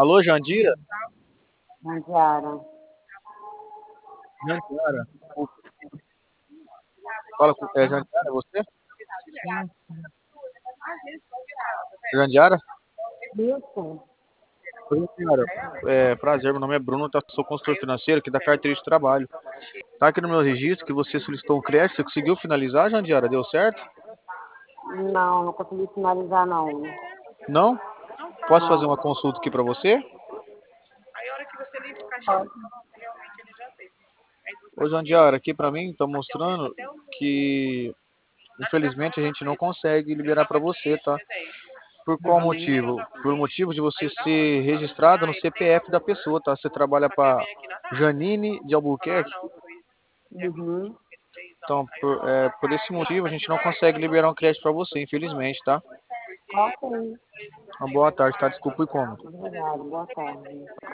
Alô, Jandira? Jandiara. Jandiara? Fala com... É Jandiara, é você? Jandiara? Isso. Oi, Jandiara. Prazer, meu nome é Bruno, sou consultor financeiro aqui da carteira de trabalho. Tá aqui no meu registro que você solicitou um crédito, você conseguiu finalizar, Jandiara? Deu certo? Não, não consegui finalizar, não. Não? Posso fazer uma Não. consulta aqui para você? Ô, Jandiara, aqui para mim tá mostrando que infelizmente a gente não consegue liberar para você, tá? Por qual Uhum. motivo? Por motivo de você ser registrado no CPF da pessoa, tá? Você trabalha para Janine de Albuquerque. Uhum. Então, por esse motivo, a gente não consegue liberar um crédito para você, infelizmente, tá? Ok. Uma boa tarde, tá? Desculpa o incômodo. Obrigado. Boa tarde.